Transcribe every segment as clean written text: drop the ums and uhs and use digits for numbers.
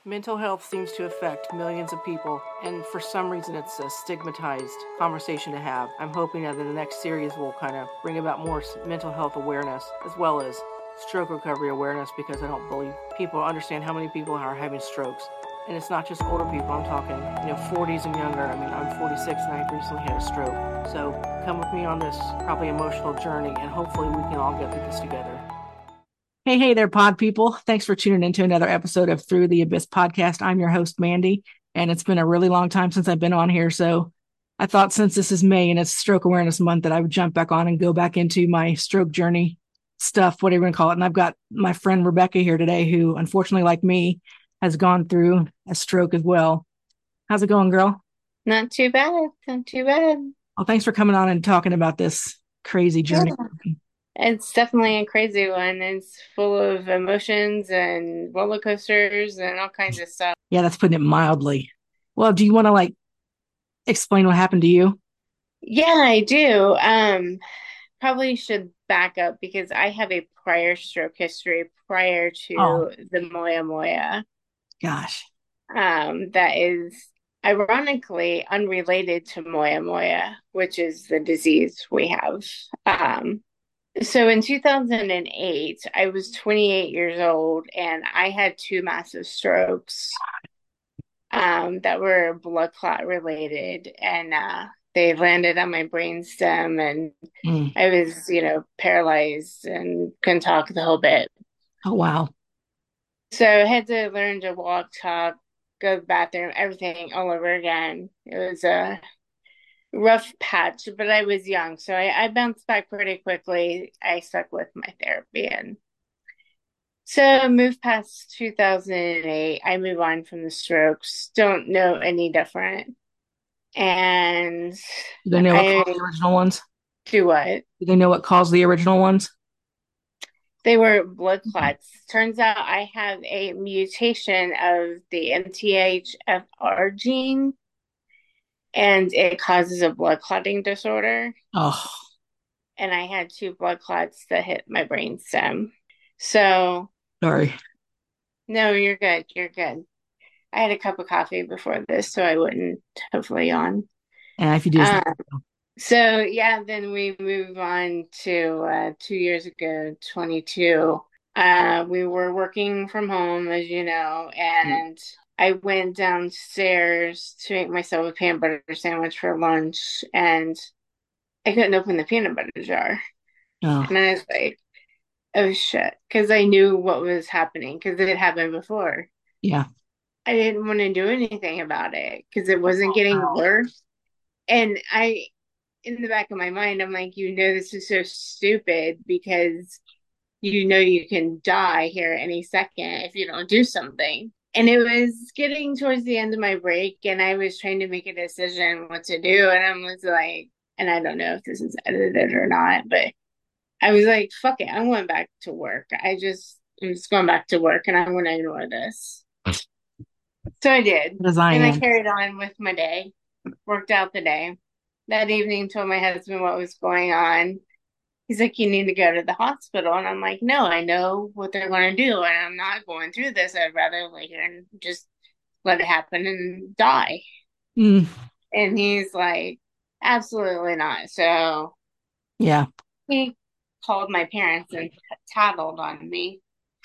Mental health seems to affect millions of people, and for some reason it's a stigmatized conversation to have. I'm hoping that in the next series we'll kind of bring about more mental health awareness as well as stroke recovery awareness, because I don't believe people understand how many people are having strokes. And it's not just older people, I'm talking, 40s and younger. I mean, I'm 46 and I recently had a stroke. So come with me on this probably emotional journey, and hopefully we can all get through this together. Hey there, pod people. Thanks for tuning into another episode of Through the Abyss podcast. I'm your host, Mandy, and it's been a really long time since I've been on here. So I thought since this is May and it's Stroke Awareness Month that I would jump back on and go back into my stroke journey stuff, whatever you want to call it. And I've got my friend Rebecca here today, who unfortunately, like me, has gone through a stroke as well. How's it going, girl? Not too bad. Not too bad. Well, thanks for coming on and talking about this crazy journey. Yeah. It's definitely a crazy one. It's full of emotions and roller coasters and all kinds of stuff. Yeah, that's putting it mildly. Well, do you want to explain what happened to you? Yeah, I do. Probably should back up because I have a prior stroke history prior Oh, to the Moya Moya. gosh. That is ironically unrelated to Moya Moya, which is the disease we have. So in 2008, I was 28 years old and I had two massive strokes that were blood clot related, and they landed on my brainstem, and Mm. I was, paralyzed and couldn't talk the whole bit. Oh, wow. So I had to learn to walk, talk, go to the bathroom, everything all over again. It was a rough patch, but I was young, so I bounced back pretty quickly. I stuck with my therapy, and so moved past 2008. I move on from the strokes. Don't know any different. And Do they know what I caused the original ones? do what? Do they know what caused the original ones? They were blood clots. Turns out I have a mutation of the MTHFR gene, and it causes a blood clotting disorder. Oh, And I had two blood clots that hit my brainstem. So, sorry. no, you're good. You're good. I had a cup of coffee before this, so I wouldn't hopefully yawn. And if you do, it's Um, so yeah, then we move on to 2 years ago, 22. We were working from home, as you know, and I went downstairs to make myself a peanut butter sandwich for lunch, and I couldn't open the peanut butter jar. And oh, I was like, oh shit, because I knew what was happening because it had happened before. yeah. I didn't want to do anything about it because it wasn't getting worse. And in the back of my mind, I'm like, this is so stupid because you can die here any second if you don't do something. And it was getting towards the end of my break, and I was trying to make a decision what to do. And I was like, and I don't know if this is edited or not, but I was like, fuck it, I'm going back to work. I'm just going back to work and I'm going to ignore this. So I did. As I And I am. carried on with my day, worked out the day. That evening, told my husband what was going on. He's like, you need to go to the hospital. And I'm like, no, I know what they're going to do. And I'm not going through this. I'd rather lay here and just let it happen and die. Mm, And he's like, absolutely not. So yeah. he called my parents and tattled on me.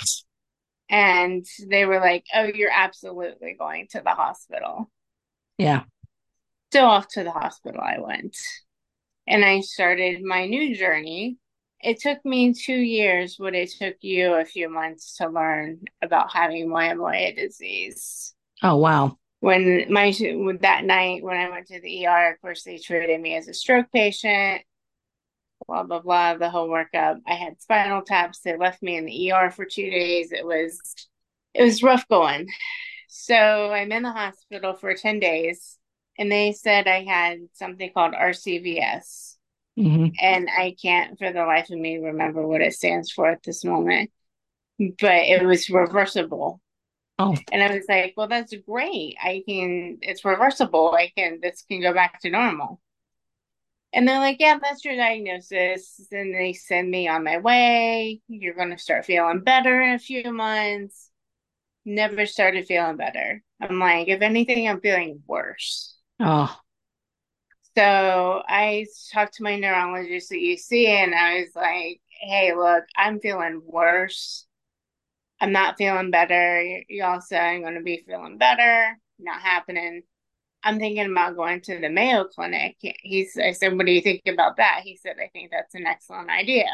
And they were like, oh, you're absolutely going to the hospital. Yeah. So off to the hospital I went. And I started my new journey. It took me 2 years what it took you a few months to learn about having moya moya disease. Oh, wow. When that night when I went to the ER, of course they treated me as a stroke patient, blah blah blah, the whole workup. I had spinal taps. They left me in the ER for 2 days. It was rough going. So I'm in the hospital for 10 days, and they said I had something called RCVS. Hmm. And I can't for the life of me remember what it stands for at this moment, but it was reversible. Oh, And I was like, well, that's great. It's reversible. This can go back to normal. And they're like, yeah, that's your diagnosis. And they send me on my way. You're going to start feeling better in a few months. never started feeling better. I'm like, if anything, I'm feeling worse. Oh, So I talked to my neurologist at UC and I was like, hey, look, I'm feeling worse. I'm not feeling better. Y'all say I'm going to be feeling better. Not happening. I'm thinking about going to the Mayo Clinic. I said, what do you think about that? He said, I think that's an excellent idea.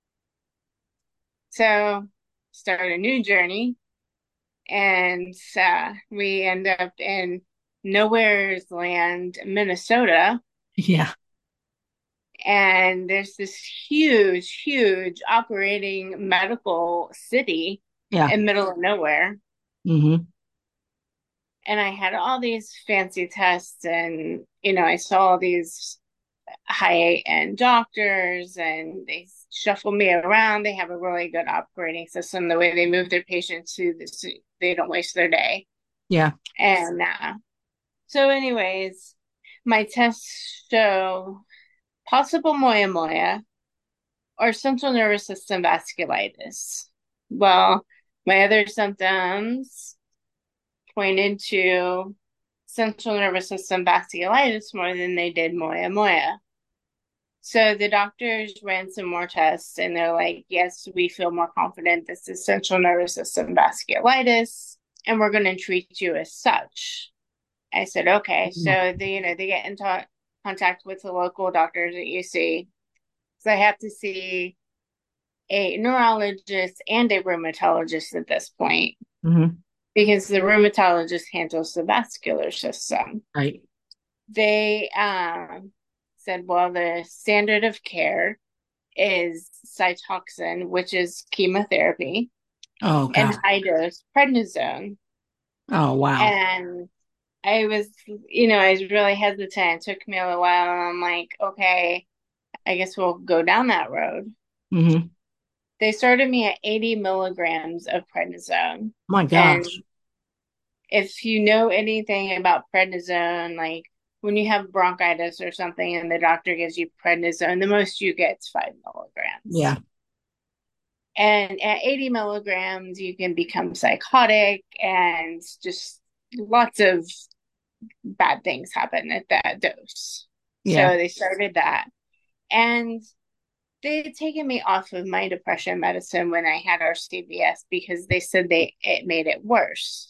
So start a new journey. And we end up in Nowhere's Land, Minnesota. yeah, And there's this huge, huge operating medical city yeah. in middle of nowhere. Mm-hmm. And I had all these fancy tests and, I saw all these high-end doctors and they shuffle me around. They have a really good operating system. The way they move their patients to this, they don't waste their day. Yeah. And so anyways, my tests show possible moyamoya or central nervous system vasculitis. Well, my other symptoms pointed to central nervous system vasculitis more than they did moyamoya. So the doctors ran some more tests and they're like, yes, we feel more confident this is central nervous system vasculitis and we're going to treat you as such. I said, okay. So they get in contact with the local doctors at UC. So I have to see a neurologist and a rheumatologist at this point Mm-hmm. because the rheumatologist handles the vascular system. Right. They said, well, the standard of care is Cytoxan, which is chemotherapy, Oh, and God. high dose prednisone. Oh, wow. And I was really hesitant. It took me a little while, and I'm like, okay, I guess we'll go down that road. Mm-hmm. They started me at 80 milligrams of prednisone. My And gosh. if you know anything about prednisone, like when you have bronchitis or something and the doctor gives you prednisone, the most you get is 5 milligrams. Yeah. And at 80 milligrams, you can become psychotic and just lots of bad things happen at that dose. So Yeah. they started that. And they had taken me off of my depression medicine when I had our CVS because they said it made it worse.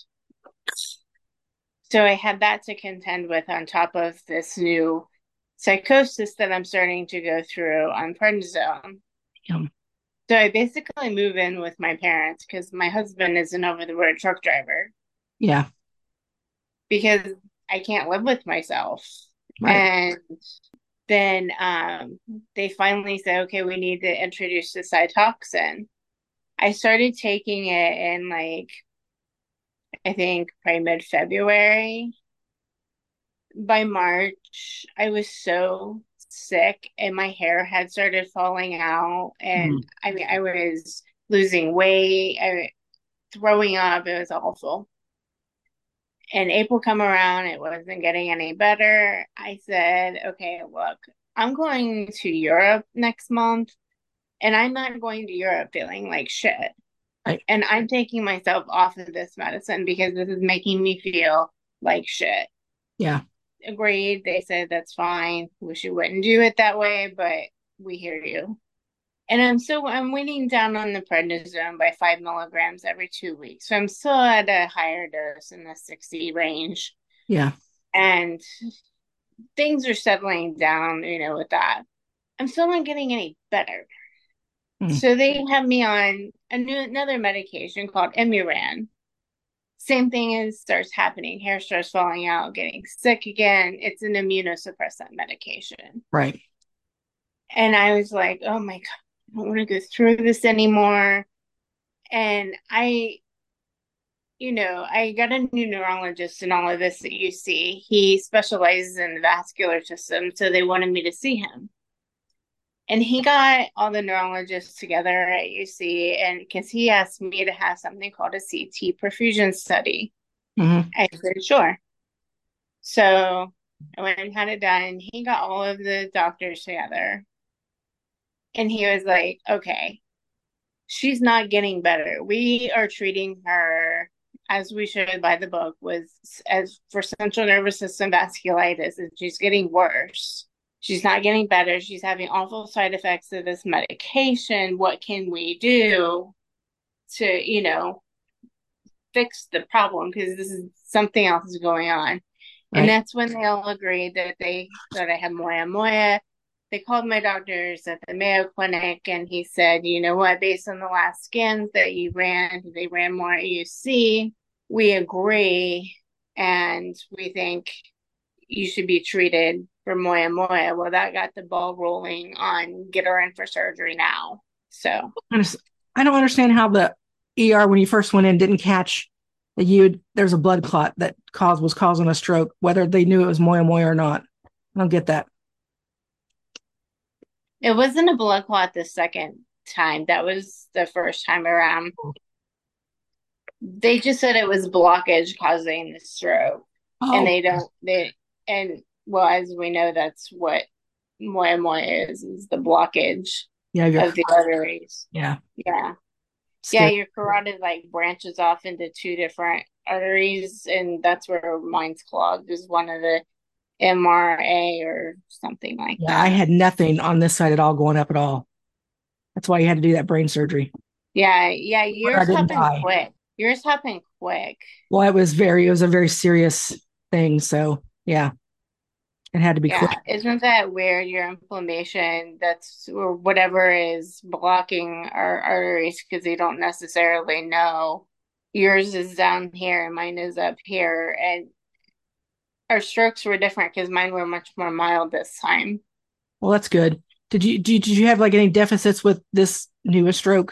So I had that to contend with on top of this new psychosis that I'm starting to go through on prednisone. Yeah. So I basically move in with my parents because my husband is an over-the-road truck driver Yeah. because I can't live with myself. Right. And then they finally said, okay, we need to introduce the Cytoxan. I started taking it in like, I think probably mid-February. By March, I was so sick and my hair had started falling out. And Mm. I mean, I was losing weight, throwing up. It was awful. And April come around, it wasn't getting any better. I said, okay, look, I'm going to Europe next month and I'm not going to Europe feeling like shit. Right. And I'm taking myself off of this medicine because this is making me feel like shit. Yeah. Agreed. They said that's fine. Wish you wouldn't do it that way, but we hear you. And I'm weaning down on the prednisone by 5 milligrams every 2 weeks. So I'm still at a higher dose in the 60 range. Yeah. And things are settling down, with that. I'm still not getting any better. Mm. So they have me on another medication called Imuran. Same thing as starts happening. Hair starts falling out, getting sick again. It's an immunosuppressant medication. Right. And I was like, oh my God, I don't want to go through this anymore. And I got a new neurologist and all of this at UC. He specializes in the vascular system, so they wanted me to see him. And he got all the neurologists together at UC, and because he asked me to have something called a CT perfusion study. Mm-hmm. I said, sure. So I went and had it done. He got all of the doctors together, and he was like, okay, she's not getting better. We are treating her as we showed by the book, was as for central nervous system vasculitis, and she's getting worse. She's not getting better. She's having awful side effects of this medication. What can we do to, fix the problem? Because this is something else is going on. And Right. that's when they all agreed that they thought I had moya moya. They called my doctors at the Mayo Clinic, and he said, you know what, based on the last scans that you ran, they ran more AUC. We agree, and we think you should be treated for moya moya. Well, that got the ball rolling on get her in for surgery now. So I don't understand how the ER when you first went in didn't catch that there's a blood clot that was causing a stroke, whether they knew it was moya moya or not. I don't get that. it wasn't a blood clot the second time. That was the first time around. They just said it was blockage causing the stroke. And Oh, and well, as we know, that's what moya moya is the blockage yeah, of the arteries. yeah, Yeah. Yeah, scary. your carotid like branches off into two different arteries, and that's where mine's clogged, is one of the MRA or something like Yeah, I that. had nothing on this side at all going up at all. That's why you had to do that brain surgery. Yeah, yeah, But I yours didn't happened die. quick. Yours happened quick. Well, it was a very serious thing. So yeah, it had to be Yeah, quick. isn't that weird? Your inflammation, that's or whatever is blocking our arteries because they don't necessarily know. Yours is down here and mine is up here. And our strokes were different because mine were much more mild this time. Well, that's good. Did you have like any deficits with this newest stroke?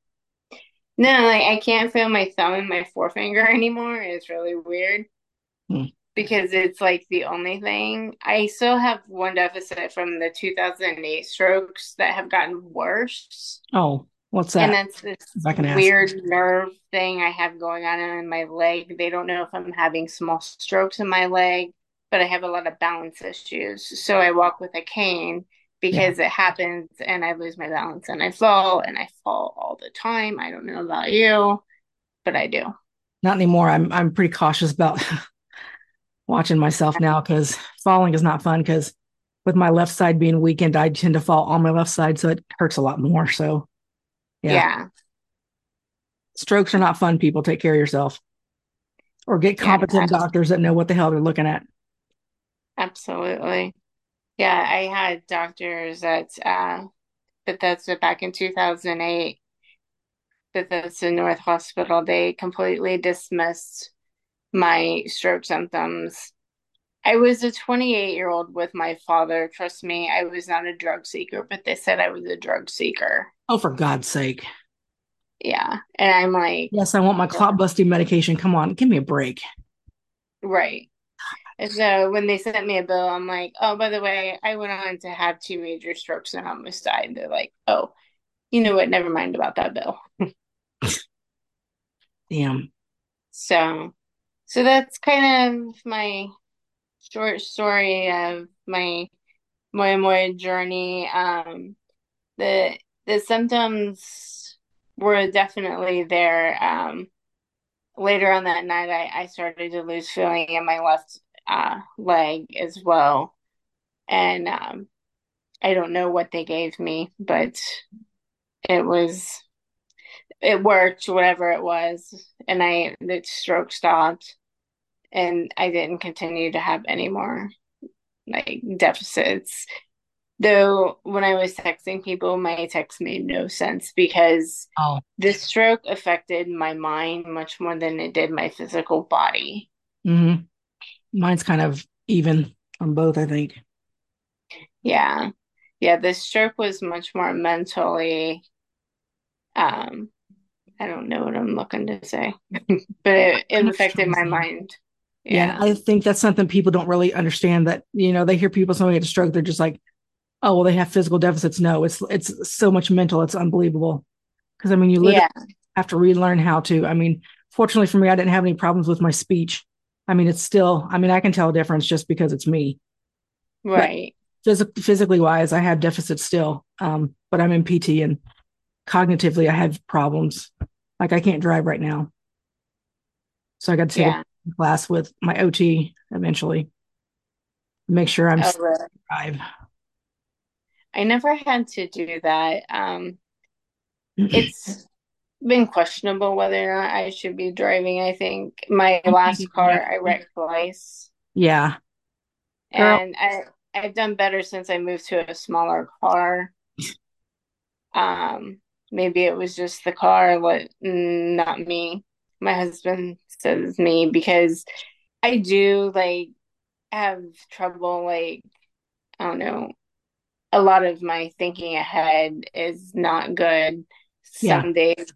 No, like I can't feel my thumb and my forefinger anymore. It's really weird Hmm. because it's like the only thing. I still have one deficit from the 2008 strokes that have gotten worse. Oh, what's And that? that's this If I can ask. weird nerve thing I have going on in my leg. They don't know if I'm having small strokes in my leg, but I have a lot of balance issues. So I walk with a cane Yeah, because it happens and I lose my balance and I fall all the time. I don't know about you, but I do. not anymore. I'm pretty cautious about watching myself now because falling is not fun. Because with my left side being weakened, I tend to fall on my left side, so it hurts a lot more. So yeah, Yeah, strokes are not fun. People, take care of yourself or get yeah, competent doctors that know what the hell they're looking at. absolutely. Yeah, I had doctors at Bethesda back in 2008, Bethesda North Hospital. They completely dismissed my stroke symptoms. I was a 28-year-old with my father. Trust me, I was not a drug seeker, but they said I was a drug seeker. Oh, for God's sake! Yeah. And I'm like, Yes, I want my clot busting medication. Come on, give me a break. right. And so when they sent me a bill, I'm like, oh, by the way, I went on to have two major strokes and almost died. They're like, oh, you know what? Never mind about that bill. Damn. So, so that's kind of my short story of my Moya Moya journey. The the symptoms were definitely there. Later on that night, I started to lose feeling in my left leg as well, and I don't know what they gave me, but it was it worked, whatever it was, and the stroke stopped, and I didn't continue to have any more like deficits. Though when I was texting people, my text made no sense because Oh, this stroke affected my mind much more than it did my physical body. mm-hmm. Mine's kind of even on both, I think. Yeah. Yeah, this stroke was much more mentally, um, I don't know what I'm looking to say, but I it know what you're affected trying to my say. mind. Yeah, Yeah. I think that's something people don't really understand. That they hear people somebody get a stroke, they're just like, oh, well, they have physical deficits. No, it's so much mental. It's unbelievable. Because I mean, you literally Yeah. have to relearn how to. I mean, fortunately for me, I didn't have any problems with my speech. I mean, it's still. I mean, I can tell a difference just because it's me. But Right. physically wise, I have deficits still. But I'm in PT and cognitively, I have problems. Like I can't drive right now. So I got to take Yeah. a class with my OT eventually. Make sure I'm Oh, really? drive. I never had to do that. It's been questionable whether or not I should be driving. I think my I'm last thinking you car have I to. wrecked twice, Yeah, girl. and I've done better since I moved to a smaller car. Um, Maybe it was just the car, not me. My husband says me because I do like have trouble I don't know. A lot of my thinking ahead is not good Yeah, some days.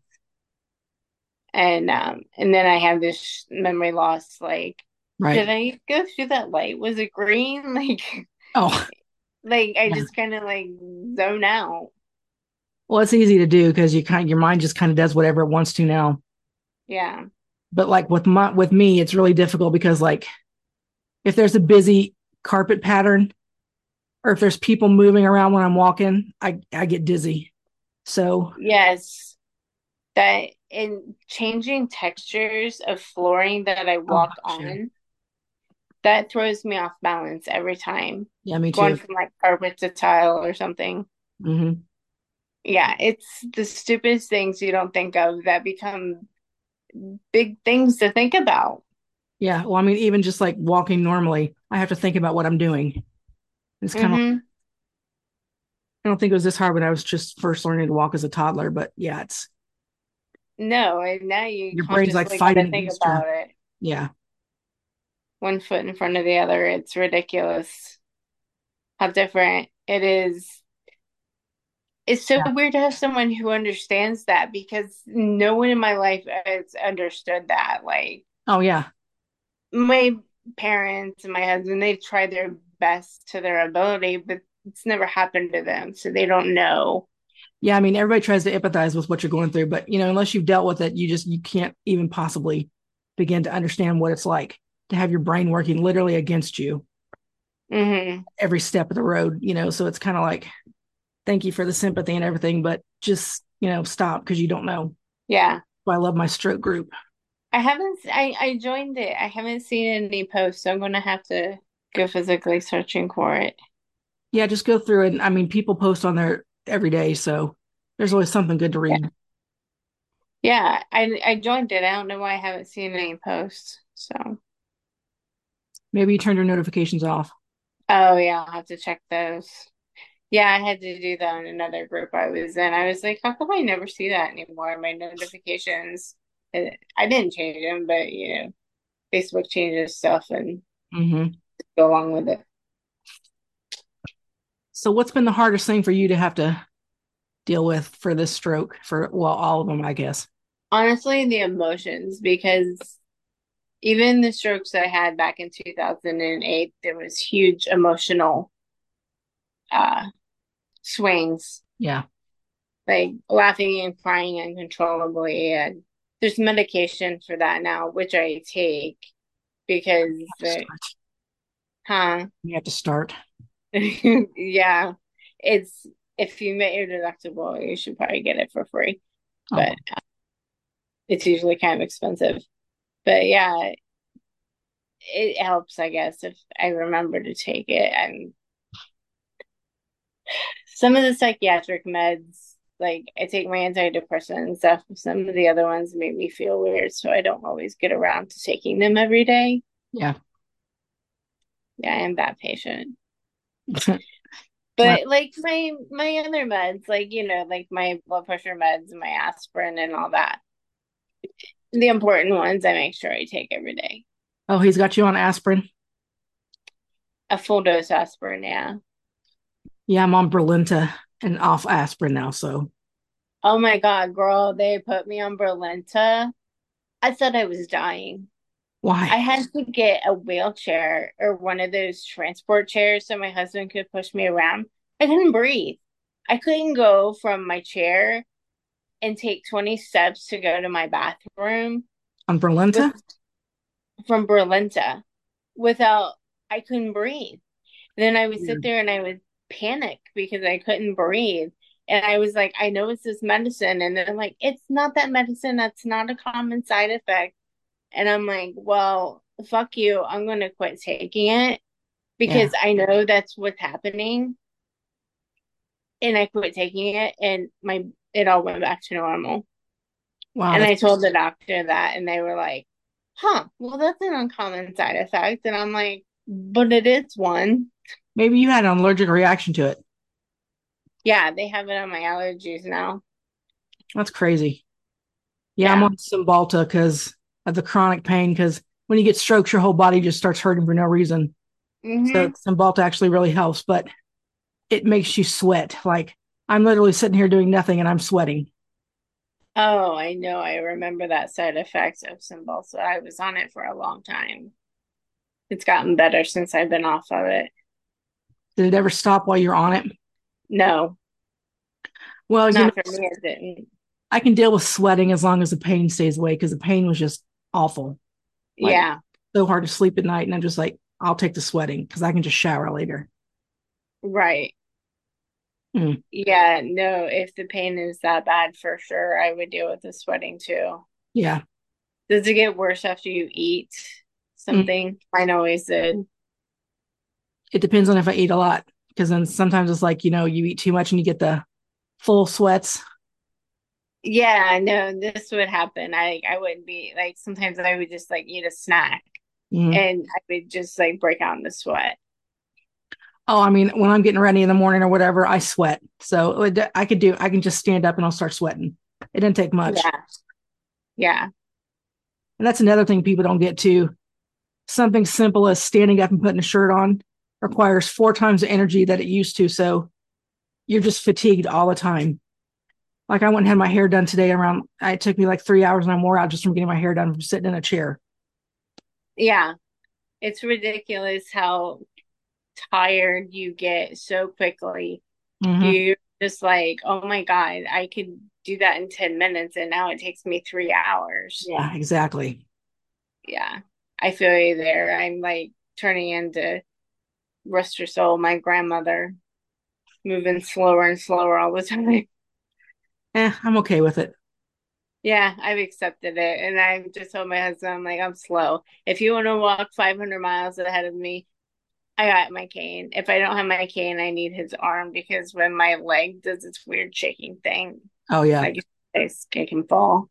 And then I have this memory loss, like, right. did I go through that light? Was it green? Oh, Like I yeah. just kind of zone out. Well, it's easy to do because your mind just kind of does whatever it wants to now. Yeah. But like with me, it's really difficult because like if there's a busy carpet pattern or if there's people moving around when I'm walking, I get dizzy. So, Yes. That in changing textures of flooring that I oh walk gosh, yeah, on, that throws me off balance every time. yeah, me Going too. from carpet to tile or something. Hmm. Yeah, it's the stupidest things you don't think of that become big things to think about. Yeah, well, I mean, even just like walking normally, I have to think about what I'm doing. It's kind of Hmm. I don't think it was this hard when I was just first learning to walk as a toddler, but yeah, it's No, and now you your brain's like consciously got fighting to think against your about it. yeah, One foot in front of the other. It's ridiculous how different it is. It's so yeah. weird to have someone who understands that because no one in my life has understood that. Like Oh yeah. my parents and my husband, they've tried their best to their ability, but it's never happened to them, so they don't know. Yeah, I mean, everybody tries to empathize with what you're going through, but unless you've dealt with it, you can't even possibly begin to understand what it's like to have your brain working literally against you Hmm. every step of the road. So it's kind of like, thank you for the sympathy and everything, but just stop because you don't know. Yeah. I love my stroke group. I joined it. I haven't seen any posts, so I'm gonna have to go physically searching for it. Yeah, just go through it. I mean, people post on there every day, so there's always something good to Yeah. read. Yeah, I joined it. I don't know why I haven't seen any posts. So, Maybe you turned your notifications off. oh yeah, I'll have to check those. Yeah, I had to do that in another group I was in. I was like, how come I never see that anymore? My notifications. I didn't change them, but Facebook changes stuff and Hmm. go along with it. So, what's been the hardest thing for you to have to deal with for this stroke? Well, all of them, I guess. Honestly, the emotions, because even the strokes I had back in 2008, there was huge emotional uh swings, Yeah. like laughing and crying uncontrollably. And there's medication for that now, which I take because huh? You have to start. Yeah. It's if you met your deductible, you should probably get it for free. Oh, But it's usually kind of expensive. But yeah, it helps, I guess, if I remember to take it. And some of the psychiatric meds, like I take my antidepressant and stuff. Some of the other ones make me feel weird, so I don't always get around to taking them every day. yeah. Yeah, I am that patient. Well, But like my other meds, like my blood pressure meds and my aspirin and all that, the important ones I make sure I take every day. oh, he's got you on aspirin. A full dose aspirin, yeah. Yeah, I'm on Brilinta and off aspirin now. So Oh my God, girl, they put me on Brilinta. I thought I was dying. I why? had to get a wheelchair or one of those transport chairs so my husband could push me around. I couldn't breathe. I couldn't go from my chair and take 20 steps to go to my bathroom On with Brilinta? from Berlinta without I couldn't breathe. Then I would sit Weird. there and I would panic because I couldn't breathe. And I was like, I know it's this medicine. And they're like, it's not that medicine. That's not a common side effect. And I'm like, well, fuck you. I'm going to quit taking it Yeah. because I know that's what's happening. And I quit taking it and it all went back to normal. Wow. And That's I told the doctor that and they were like, huh, well, that's an uncommon side effect. And I'm like, but it is one. maybe you had an allergic reaction to it. Yeah, they have it on my allergies now. That's crazy. Yeah, I'm Yeah. on Cymbalta because of the chronic pain. Because when you get strokes, your whole body just starts hurting for no reason. So Hmm. Cymbalta actually really helps, but it makes you sweat. Like I'm literally sitting here doing nothing and I'm sweating. Oh, I know. I remember that side effect of Cymbalta. I was on it for a long time. It's gotten better since I've been off of it. Did it ever stop while you're on it? No, Well, not for me, it didn't. I can deal with sweating as long as the pain stays away because the pain was just awful. Like Yeah, so hard to sleep at night. And I'm just like, I'll take the sweating because I can just shower later. right. Mm, Yeah, no, if the pain is that bad, for sure, I would deal with the sweating too. yeah. Does it get worse after you eat Mm. something? Mine always did. It depends on if I eat a lot because then sometimes it's like, you eat too much and you get the full sweats. Yeah, no, this would happen. I wouldn't be like sometimes I would just like eat a snack Mm. and I would just like break out in the sweat. Oh, I mean, when I'm getting ready in the morning or whatever, I sweat. So I can just stand up and I'll start sweating. It didn't take much. Yeah, yeah, And that's another thing people don't get to. Something simple as standing up and putting a shirt on requires 4 times the energy that it used to. So you're just fatigued all the time. Like I went and had my hair done today around, it took me like 3 hours and I'm wore out just from getting my hair done from sitting in a chair. yeah. It's ridiculous how tired you get so quickly. Mm-hmm. You're just like, oh my God, I could do that in 10 minutes and now it takes me 3 hours. Yeah, exactly. Yeah, I feel you there. I'm like turning into rest her soul, my grandmother, moving slower and slower all the time. I'm okay with it. Yeah, I've accepted it. And I just told my husband, I'm like, I'm slow. If you want to walk 500 miles ahead of me, I got my cane. If I don't have my cane, I need his arm because when my leg does its weird shaking thing, Oh, yeah. like I can fall.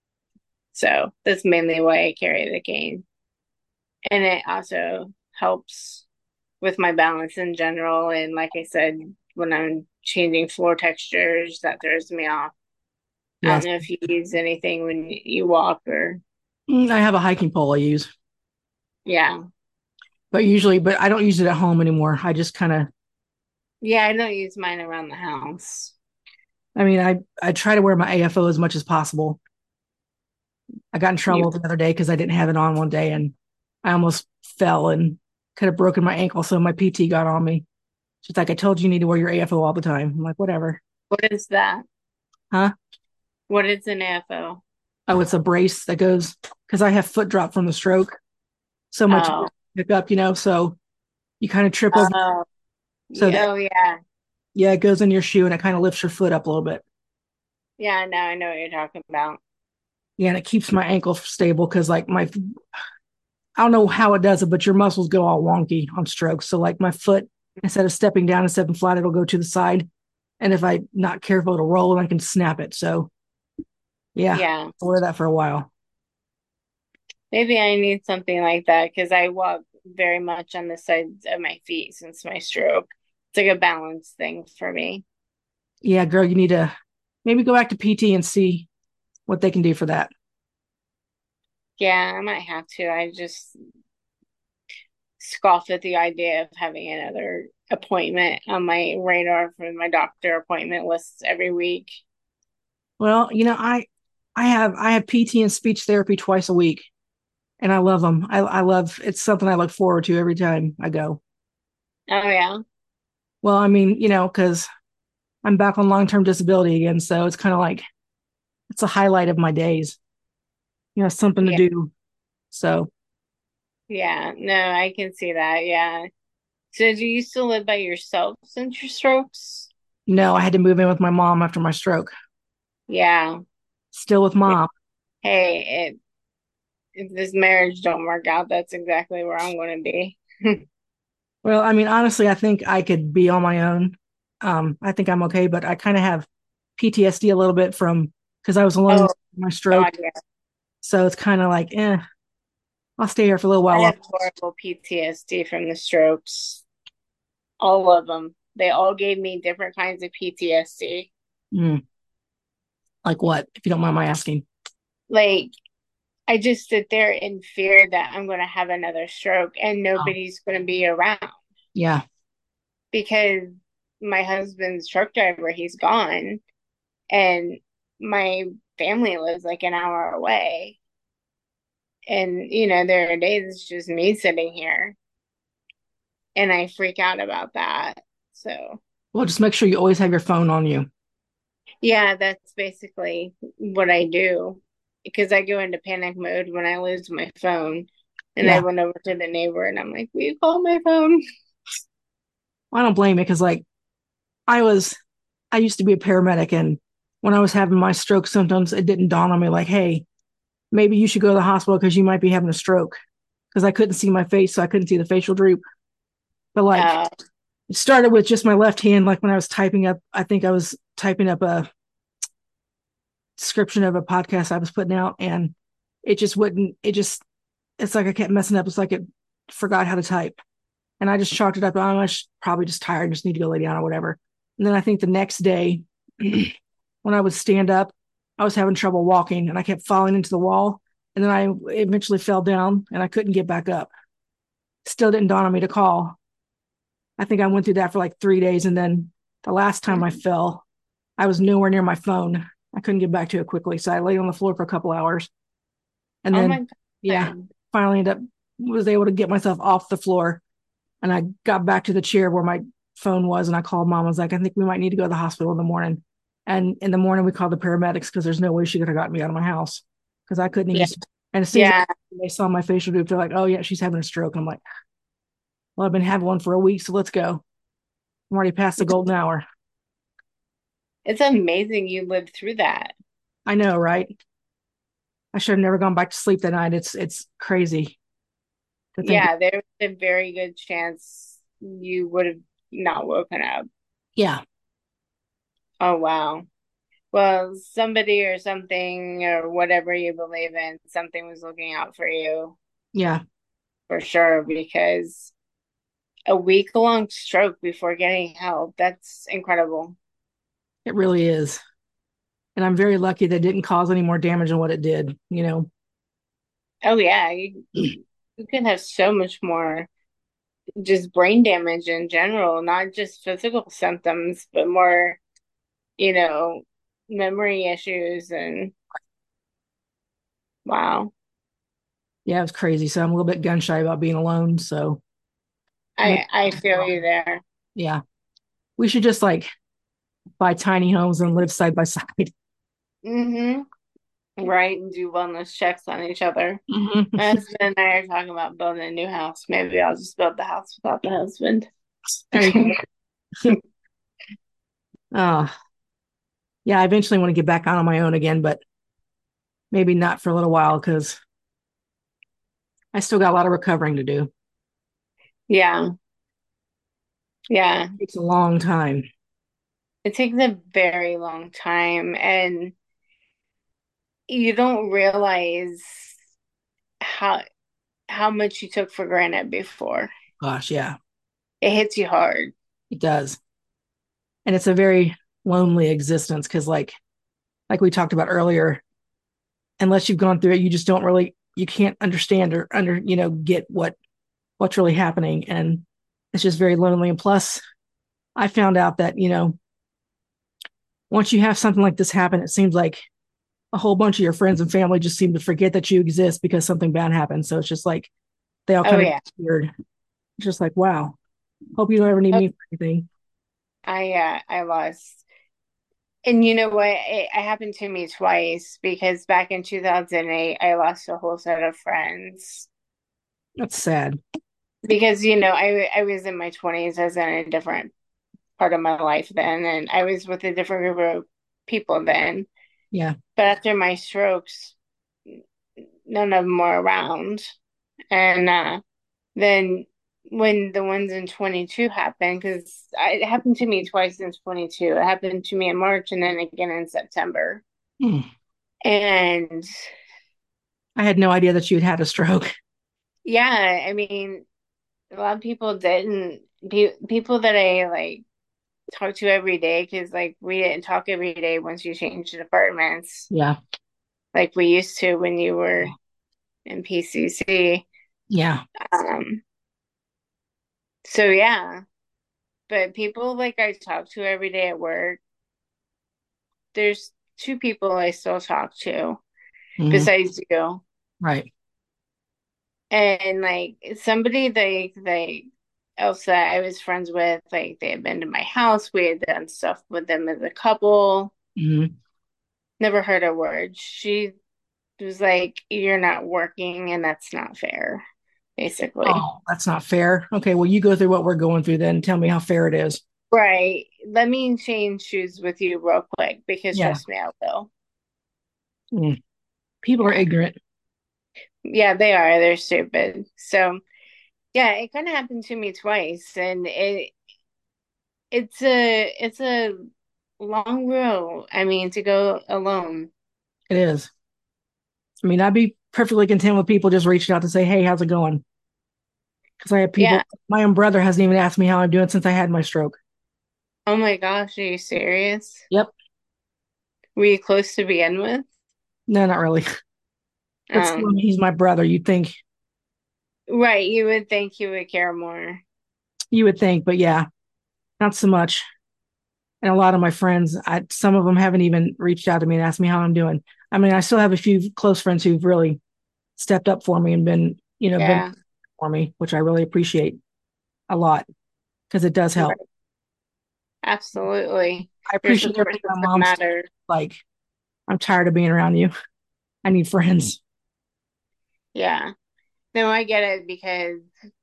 So that's mainly why I carry the cane. And it also helps with my balance in general. And like I said, when I'm changing floor textures, that throws me off. I don't Yes. know if you use anything when you walk or, I have a hiking pole I use, yeah. but I don't use it at home anymore. I just kind of, Yeah, I don't use mine around the house. I mean, I try to wear my AFO as much as possible. I got in You, trouble the other day because I didn't have it on one day and I almost fell and could have broken my ankle. So my PT got on me. She's like, I told you you need to wear your AFO all the time. I'm like, whatever. what is that? Huh? What is an AFO? Oh, it's a brace that goes because I have foot drop from the stroke. So much Oh, pick up, so you kind of trip over. oh, So yeah, oh, yeah. yeah, it goes in your shoe and it kind of lifts your foot up a little bit. Yeah, now I know what you're talking about. Yeah, and it keeps my ankle stable because like I don't know how it does it, but your muscles go all wonky on strokes. So like my foot, instead of stepping down and stepping flat, it'll go to the side. And if I'm not careful, it'll roll and I can snap it. So yeah, Yeah, I'll wear that for a while. maybe I need something like that because I walk very much on the sides of my feet since my stroke. It's like a balance thing for me. Yeah, girl, you need to maybe go back to PT and see what they can do for that. Yeah, I might have to. I just scoff at the idea of having another appointment on my radar for my doctor appointment lists every week. Well, I have PT and speech therapy twice a week, and I love them. I love it's something I look forward to every time I go. Oh yeah. Well, I mean, because I'm back on long term disability again, so it's kind of like it's a highlight of my days. Something to Yeah. do. So Yeah. No, I can see that. Yeah. So do you still live by yourself since your strokes? no, I had to move in with my mom after my stroke. Yeah. Still with Yeah. mom. Hey, if this marriage don't work out, that's exactly where I'm going to be. Well, I mean, honestly, I think I could be on my own. I think I'm okay, but I kind of have PTSD a little bit from because I was alone Oh with my stroke. God, yeah. So it's kind of like, I'll stay here for a little I while. have horrible PTSD from the strokes. All of them. They all gave me different kinds of PTSD. Mm, like what, if you don't mind my asking? Like, I just sit there in fear that I'm going to have another stroke and Oh, nobody's going to be around yeah. because my husband's truck driver, he's gone, and my family lives like an hour away. And, there are days it's just me sitting here and I freak out about that. So, Well, just make sure you always have your phone on you. yeah, that's basically what I do because I go into panic mode when I lose my phone. And I Yeah. went over to the neighbor and I'm like, will you call my phone? I don't blame you because, like, I was, I used to be a paramedic, and when I was having my stroke symptoms, it didn't dawn on me like, hey, maybe you should go to the hospital because you might be having a stroke. Because I couldn't see my face, so I couldn't see the facial droop. But like, Uh, it started with just my left hand. Like when I was typing up, I think I was typing up a description of a podcast I was putting out, and it just wouldn't. It's like I kept messing up. It's like it forgot how to type, and I just chalked it up. Oh, I'm probably just tired. Just need to go lay down or whatever. And then I think the next day, when I would stand up, I was having trouble walking, and I kept falling into the wall. And then I eventually fell down, and I couldn't get back up. Still didn't dawn on me to call. I think I went through that for like 3 days, and then the last time I fell, I was nowhere near my phone. I couldn't get back to it quickly, so I laid on the floor for a couple hours, and oh then my yeah, God. finally ended up was able to get myself off the floor, and I got back to the chair where my phone was, and I called mom. I was like, I think we might need to go to the hospital in the morning. And in the morning, we called the paramedics because there's no way she could have gotten me out of my house because I couldn't Yeah. even. And as soon as Yeah. they saw my facial droop, they're like, "Oh yeah, she's having a stroke." I'm like, "Well, I've been having one for a week, so let's go. I'm already past the golden hour." It's amazing you lived through that. I know, right? I should have never gone back to sleep that night. It's crazy to think. Yeah, there's a very good chance you would have not woken up. Yeah, Oh, wow. Well, somebody or something or whatever you believe in, something was looking out for you yeah, for sure because a week-long stroke before getting help, that's incredible. it really is. And I'm very lucky that it didn't cause any more damage than what it did. Oh yeah, you can have so much more just brain damage in general, not just physical symptoms, but more, you know, memory issues and wow. Yeah, it was crazy. So I'm a little bit gun shy about being alone. So maybe, I feel you there. yeah, we should just like buy tiny homes and live side by side. Mm-hmm. Right, and do wellness checks on each other. Mhm. My husband and I are talking about building a new house. Maybe I'll just build the house without the husband. There you go. Oh, yeah, I eventually want to get back out on my own again, but maybe not for a little while because I still got a lot of recovering to do. Yeah, yeah. It's a long time. It takes a very long time, and you don't realize how how much you took for granted before. Gosh, yeah, It hits you hard. it does. And it's a very lonely existence because like we talked about earlier, unless you've gone through it, you just don't really you can't understand or get what's really happening. And it's just very lonely. And plus, I found out that, once you have something like this happen, it seems like a whole bunch of your friends and family just seem to forget that you exist because something bad happened. So it's just like they all Oh kind of yeah. disappeared. It's just like, wow, hope you don't ever need Oh, me for anything. I lost. And you know what? It happened to me twice because back in 2008, I lost a whole set of friends. That's sad. Because, I was in my 20s. I was in a different part of my life then, and I was with a different group of people then. Yeah. But after my strokes, none of them were around. And then when the ones in 22 happened, because it happened to me twice in 22. It happened to me in March and then again in September. Hmm. And I had no idea that you had had a stroke. yeah, I mean, a lot of people didn't. People that I like talk to every day, because like we didn't talk every day once you changed departments Yeah. like we used to when you were in PCC. Yeah. Um, so yeah, but people like I talk to every day at work, there's two people I still talk to Hmm. besides you. Right. And like somebody else that I was friends with, like they had been to my house, we had done stuff with them as a couple. Hmm. Never heard a word. She was like, "You're not working, and that's not fair," basically. Oh, that's not fair. Okay, well, you go through what we're going through then. Tell me how fair it is. Right. Let me change shoes with you real quick because Yeah. trust me, I will. Mm. People are Yeah. ignorant. Yeah, they are. They're stupid. So yeah, it kind of happened to me twice, and it's a long road. I mean, to go alone. It is. I mean, I'd be perfectly content with people just reaching out to say, hey, how's it going? Because I have Yeah. people, my own brother hasn't even asked me how I'm doing since I had my stroke. Oh my gosh, are you serious? Yep. Were you close to begin with? No, not really. But still, I Um, mean, he's my brother. right. You would think he would care more. You would think, but yeah, not so much. And a lot of my friends, some of them haven't even reached out to me and asked me how I'm doing. I mean, I still have a few close friends who've really stepped up for me and been Yeah. for me, which I really appreciate a lot because it does help. Right. Absolutely. I Your appreciate support everything my system mom's matters. like, I'm tired of being around you. I need friends. Yeah. No, I get it because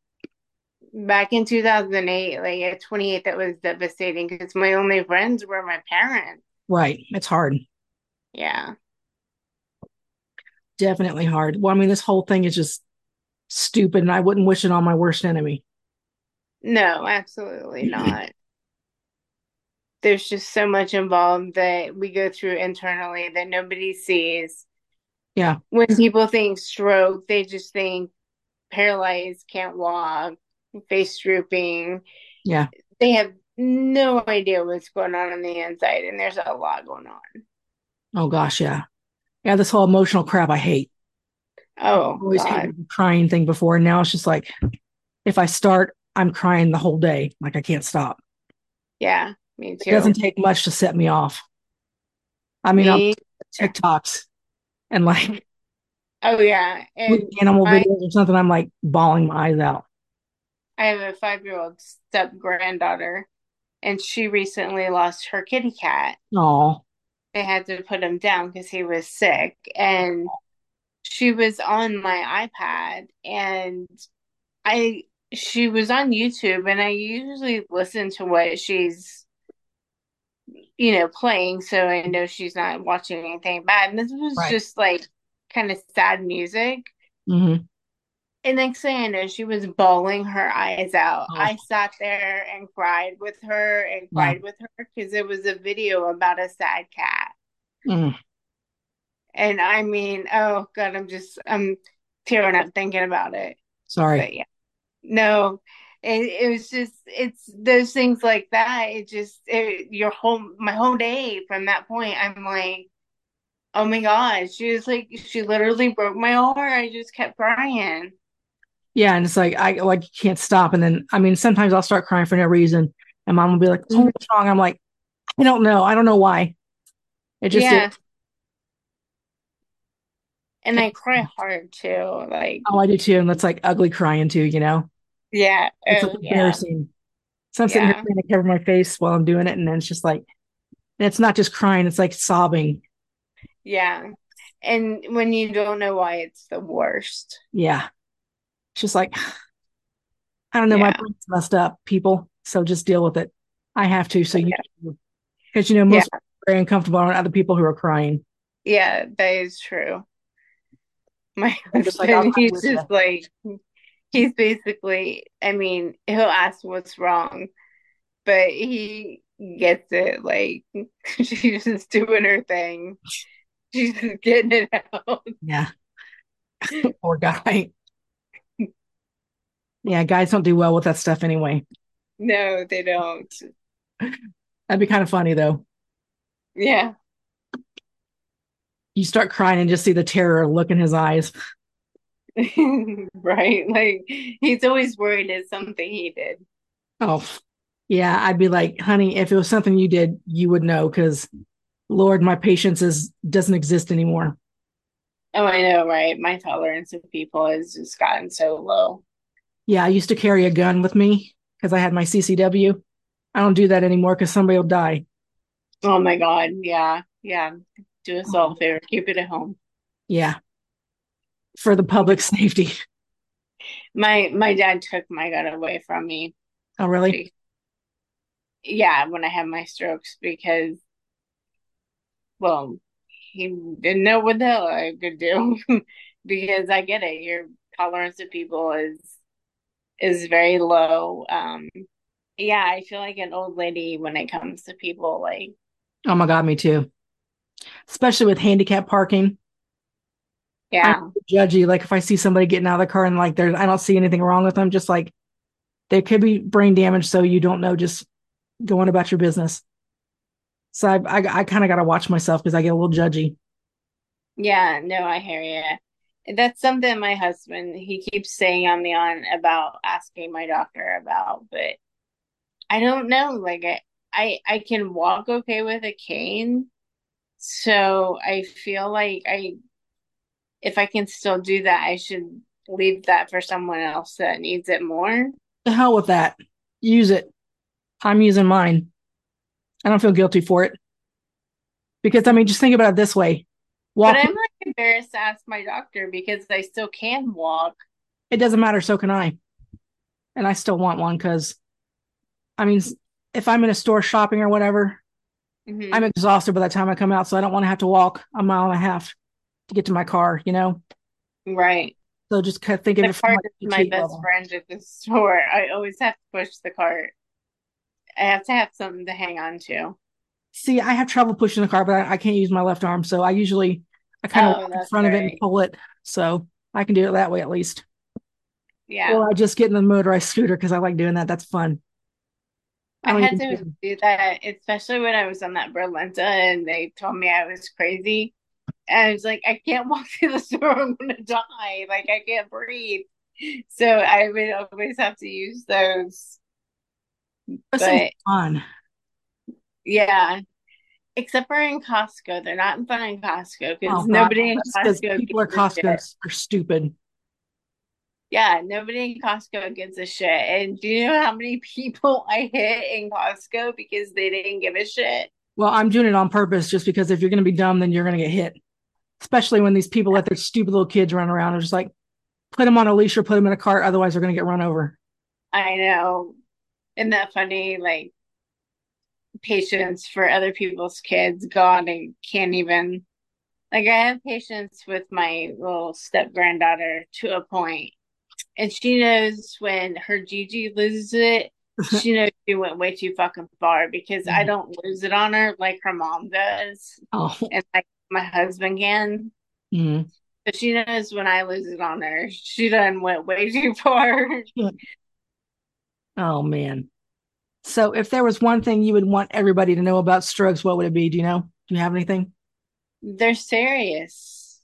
back in 2008, like at 28, that was devastating because my only friends were my parents. Right. It's hard. Yeah. Definitely hard. Well, I mean, this whole thing is just stupid and I wouldn't wish it on my worst enemy. No, absolutely not. There's just so much involved that we go through internally that nobody sees. Yeah. When people think stroke, they just think paralyzed, can't walk, face drooping. Yeah. They have no idea what's going on the inside, and there's a lot going on. Oh gosh, yeah. Yeah, this whole emotional crap I hate. I've Oh, always God. hated the crying thing before. And now it's just like if I start, I'm crying the whole day. Like I can't stop. Yeah, me It doesn't too. take much to set me off. I mean, I'm Me. TikToks and like Oh, yeah. with And animal my, videos or something, I'm like bawling my eyes out. I have a 5-year-old step granddaughter, and she recently lost her kitty cat. Oh, They had to put him down because he was sick. And she was on my iPad, and I she was on YouTube, and I usually listen to what she's playing, so I know she's not watching anything bad. And this was right. just like kind of sad music. Hmm. And next thing I know, she was bawling her eyes out. Oh, I sat there and cried with her and yeah. cried with her because it was a video about a sad cat. Mm, And I mean, oh God, I'm tearing up thinking about it. sorry. But yeah, no, it was just, it's those things like that. My whole day from that point, I'm like, oh my God, she literally broke my heart. I just kept crying. Yeah, and it's like I like can't stop. And then I mean, sometimes I'll start crying for no reason, and mom will be like, "Oh, Mhm. what's wrong?" I'm like, I don't know. I don't know why. It just is. Yeah. And I cry hard too. Like, Oh, I do too. And that's like ugly crying too, you know? yeah, It's like oh yeah, embarrassing. So I'm sitting here yeah, trying to cover my face while I'm doing it. And then it's just like, and it's not just crying, it's like sobbing. yeah. And when you don't know why, it's the worst. Yeah. It's just like, I don't know, my Yeah, brain's messed up, people. So just deal with it. I have to. So you, because, yeah, most people are very uncomfortable around other people who are crying. yeah, that is true. My I'm just like, I'll husband, cry with you. he's basically, I mean, he'll ask what's wrong, but he gets it. Like, she's just doing her thing. She's just getting it out. Yeah, poor guy. Yeah, guys don't do well with that stuff anyway. No, they don't. That'd be kind of funny though. Yeah. You start crying and just see the terror look in his eyes. Right. Like, he's always worried it's something he did. Oh, yeah, I'd be like, honey, if it was something you did, you would know because Lord, my patience is doesn't exist anymore. Oh, I know, right? My tolerance of people has just gotten so low. Yeah, I used to carry a gun with me because I had my CCW. I don't do that anymore because somebody will die. Oh my God. Yeah. Yeah. Do us all a favor. Keep it at home. Yeah, for the public safety. My dad took my gun away from me. Oh, really? Be- Yeah, when I had my strokes because, well, he didn't know what the hell I could do. Because I get it. Your tolerance of people is very low. Yeah, I feel like an old lady when it comes to people. Like, Oh my God, me too. Especially with handicap parking. I'm yeah, judgy. Like if I see somebody getting out of the car and like there's, I don't see anything wrong with them. Just like there could be brain damage, so you don't know. Just going about your business. So I kind of got to watch myself because I get a little judgy. yeah, no, I hear you. That's something my husband he keeps saying on me on about asking my doctor about, but I don't know. Like I can walk okay with a cane, so I feel like I if I can still do that, I should leave that for someone else that needs it more. The hell with that. Use it. I'm using mine. I don't feel guilty for it because I mean, just think about it this way: But walking. I'm like embarrassed to ask my doctor because I still can walk. It doesn't matter. So can I, and I still want one because I mean, if I'm in a store shopping or whatever, I'm Hmm. exhausted by the time I come out, so I don't want to have to walk a mile and a half to get to my car. Right. So just kind of think of The it from cart like is a my fatigue best level. friend at the store. I always have to push the cart. I have to have something to hang on to. See, I have trouble pushing the car, but I can't use my left arm, so I kind of Oh, walk in that's front of it and right. pull it, so I can do it that way at least. Yeah. Or I just get in the motorized scooter because I like doing that. That's fun. I I don't had even to care. do that, especially when I was on that Berlinta and they told me I was crazy. And I was like, I can't walk to the store. I'm gonna die. Like I can't breathe. So I would always have to use those. Those things But are fun. yeah, except for in Costco. They're not fun in Costco Oh because God, nobody in that's because Costco people gives at a shit. Costco are stupid. Yeah, nobody in Costco gives a shit. And do you know how many people I hit in Costco because they didn't give a shit? Well, I'm doing it on purpose just because if you're going to be dumb, then you're going to get hit. Especially when these people let their stupid little kids run around and just like put them on a leash or put them in a cart. Otherwise, they're going to get run over. I know. Isn't that funny? Like patience for other people's kids. God, I can't even. Like I have patience with my little step granddaughter to a point, and she knows when her Gigi loses it. She knows she went way too fucking far because I Yeah. don't lose it on her like her mom does, Oh. and like my husband can. Mm. But she knows when I lose it on her, she done went way too far. Oh man. So if there was one thing you would want everybody to know about strokes, what would it be? Do you know? Do you have anything? They're serious.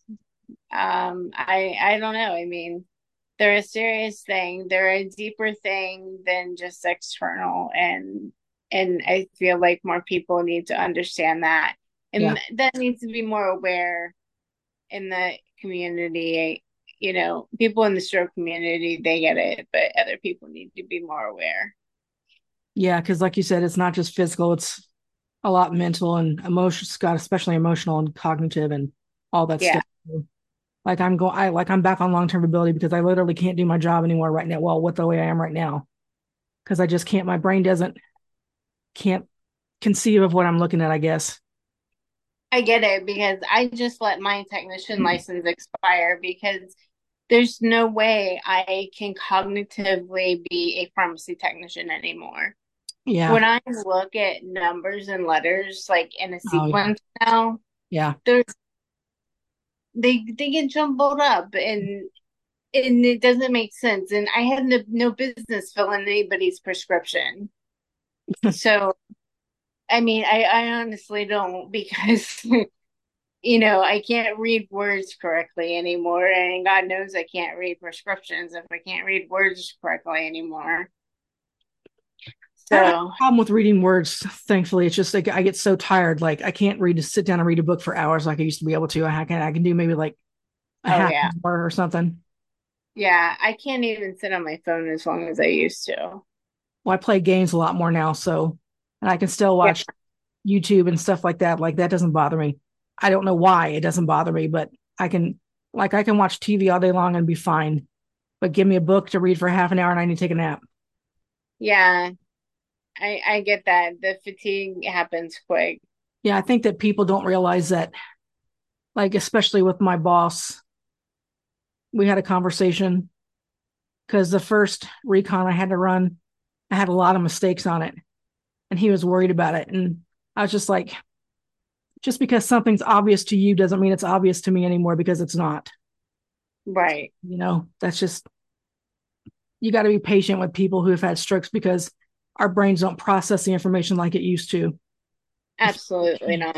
I don't know. I mean, they're a serious thing. They're a deeper thing than just external, and I feel like more people need to understand that, Yeah. and that needs to be more aware in the community. You know, people in the stroke community, they get it, but other people need to be more aware. Yeah, because like you said, it's not just physical, it's a lot mental and emotional, Scott, especially emotional and cognitive and all that Yeah. stuff. I'm back on long-term ability because I literally can't do my job anymore right now. Well, with the way I am right now. Because I just can't, my brain doesn't can't conceive of what I'm looking at, I guess. I get it because I just let my technician license expire because there's no way I can cognitively be a pharmacy technician anymore. Yeah. When I look at numbers and letters like in a Oh, yeah. sequence now, Yeah. there's they get jumbled up and it doesn't make sense. And I had no business filling anybody's prescription. So I mean, I honestly don't because I can't read words correctly anymore, and God knows I can't read prescriptions if I can't read words correctly anymore. I don't have So, a problem with reading words. Thankfully, it's just like I get so tired. Like I can't sit down and read a book for hours like I used to be able to. I can do maybe like a oh half yeah, hour or something. yeah, I can't even sit on my phone as long as I used to. Well, I play games a lot more now, so and I can still Yeah, watch YouTube and stuff like that. Like that doesn't bother me. I don't know why it doesn't bother me, but I can watch TV all day long and be fine. But give me a book to read for half an hour and I need to take a nap. yeah, I get that. The fatigue happens quick. Yeah, I think that people don't realize that, like especially with my boss, we had a conversation because the first recon I had to run, I had a lot of mistakes on it, and he was worried about it. And I was just like, just because something's obvious to you doesn't mean it's obvious to me anymore because it's not. Right. That's just, you got to be patient with people who have had strokes because our brains don't process the information like it used to. Absolutely not.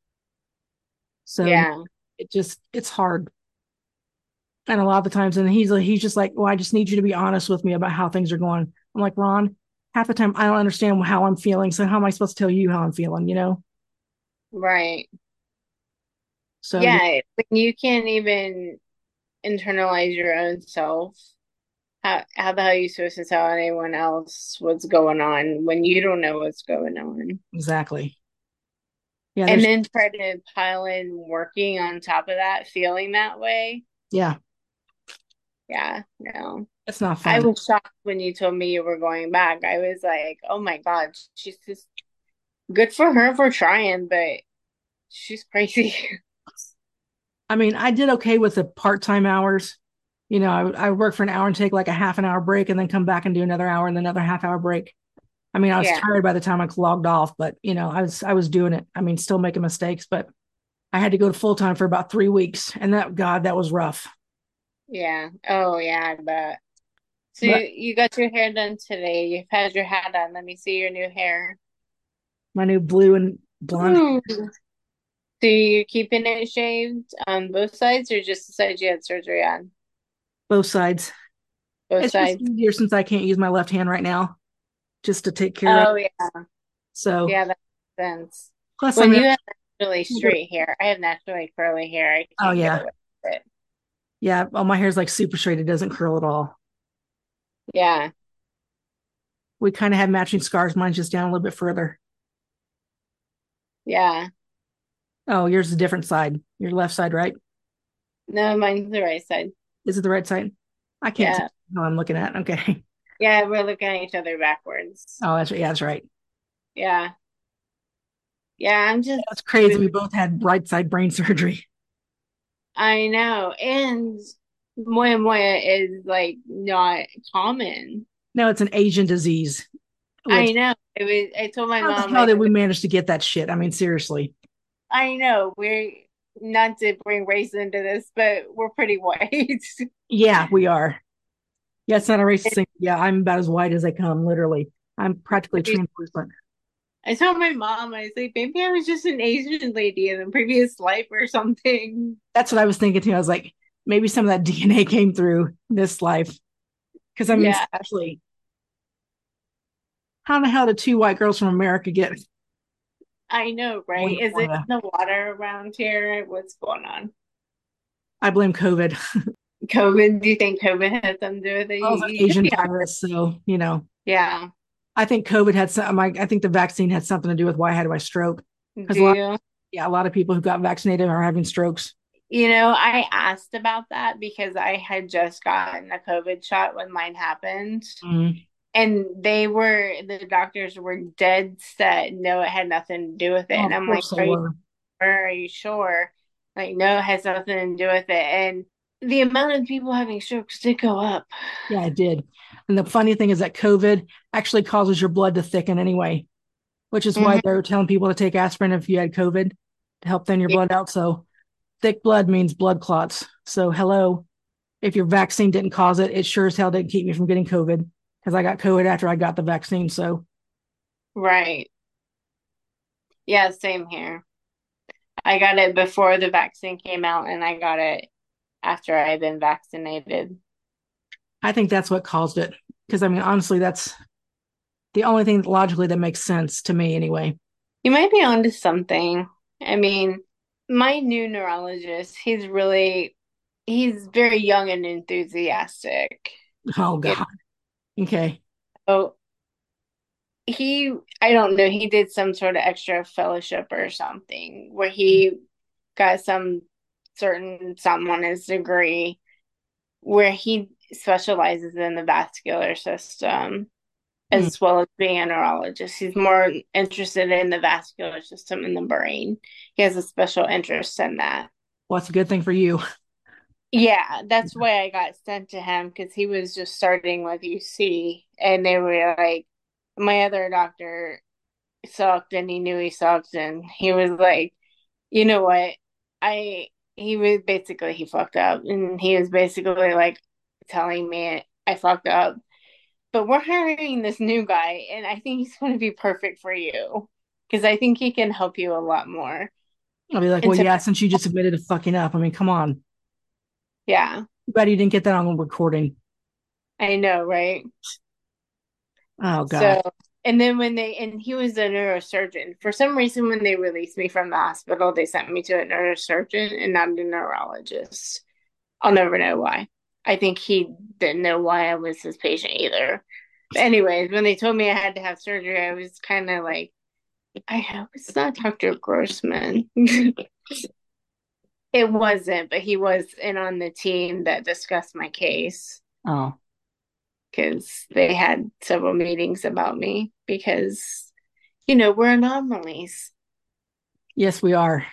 So Yeah. it's hard. And a lot of the times, and he's just like, well, I just need you to be honest with me about how things are going. I'm like, Ron, half the time I don't understand how I'm feeling. So how am I supposed to tell you how I'm feeling? Right. So yeah, Yeah. When you can't even internalize your own self, how the hell are you supposed to tell anyone else what's going on when you don't know what's going on? exactly. Yeah, And there's, then try to pile in working on top of that, feeling that way. yeah, Yeah, no. it's not I fun. was shocked when you told me you were going back. I was like, oh my God, she's just good for her for trying, but she's crazy. I mean, I did okay with the part-time hours. I would work for an hour and take like a half an hour break and then come back and do another hour and then another half hour break. I mean, I was Yeah, tired by the time I logged off, but I was doing it. I mean, still making mistakes, but I had to go to full time for about 3 weeks, and that was rough. yeah. Oh, yeah, I bet. So But you got your hair done today. You've had your hat done. Let me see your new hair. my new blue and blonde, Ooh. So you're keeping it shaved on both sides or just the sides you had surgery on? both sides. Both It's just sides. easier since I can't use my left hand right now, just to take care of. Oh yeah. So Yeah, that makes sense. plus, When I'm you have actually, naturally straight hair, I have naturally curly hair. I oh can't get yeah, away with it. yeah. Well, my hair's like super straight; it doesn't curl at all. Yeah. We kind of have matching scars. Mine's just down a little bit further. Yeah. Oh, yours is a different side. Your left side, right? No, mine's the right side. Is it the right side? I can't tell Yeah. how I'm looking at. Okay. Yeah, we're looking at each other backwards. Oh, yeah, that's right. Yeah. Yeah, I'm That's just crazy. We both had right side brain surgery. I know. And moya moya is like not common. No, it's an Asian disease, which I know. I told my how the mom, hell did we manage to get that shit? I mean, seriously. I know we're not to bring race into this, but we're pretty white. Yeah, we are. Yeah, it's not a racist thing. Yeah, I'm about as white as they come, literally. I'm practically translucent. I told my mom, I was like, maybe I was just an Asian lady in a previous life or something. That's what I was thinking too. I was like, maybe some of that DNA came through this life. Because I mean, Yeah, seriously, how the hell did two white girls from America get I know, right? moya Is it moya? in the water around here? What's going on? I blame COVID. COVID? Do you think COVID has something to do with it? Well, it's an You could Asian be on. virus, so Yeah. I think COVID had some. I think the vaccine had something to do with why I had my stroke. Because Do you? a lot of people who got vaccinated are having strokes. I asked about that because I had just gotten a COVID shot when mine happened. Mm. And the doctors were dead set. No, it had nothing to do with it. Well, And of I'm like, course they were. Are you sure? Like, no, it has nothing to do with it. And the amount of people having strokes did go up. Yeah, it did. And the funny thing is that COVID actually causes your blood to thicken anyway, which is why Hmm. they're telling people to take aspirin if you had COVID to help thin your Yeah, blood out. So thick blood means blood clots. So hello, if your vaccine didn't cause it, it sure as hell didn't keep me from getting COVID because I got COVID after I got the vaccine. So right. Yeah, same here. I got it before the vaccine came out, and I got it after I'd been vaccinated. I think that's what caused it. Because I mean, honestly, that's the only thing logically that makes sense to me anyway. You might be onto something. I mean, my new neurologist, he's very young and enthusiastic. Oh You God. Okay. know, I don't know, he did some sort of extra fellowship or something where he got some certain something on his degree where he specializes in the vascular system Hmm. as well as being a neurologist. He's more interested in the vascular system in the brain. He has a special interest in that. Well, that's a good thing for you. Yeah, that's why I got sent to him because he was just starting with UC and they were like, my other doctor sucked and he knew he sucked and he was like, you know what? He was basically, he fucked up and he was basically like telling me I fucked up. But we're hiring this new guy and I think he's going to be perfect for you because I think he can help you a lot more. I'll be like, And well, so, yeah, since you just admitted to fucking up. I mean, come on. yeah, Too bad you didn't get that on recording. I know, right? Oh God. So, and then and he was a neurosurgeon. For some reason, when they released me from the hospital, they sent me to a neurosurgeon and not a neurologist. I'll never know why. I think he didn't know why I was his patient either. But anyways, when they told me I had to have surgery, I was kind of like, I hope it's not Dr. Grossman. It wasn't, but he was in on the team that discussed my case Oh, because they had several meetings about me because, we're anomalies. yes, we are.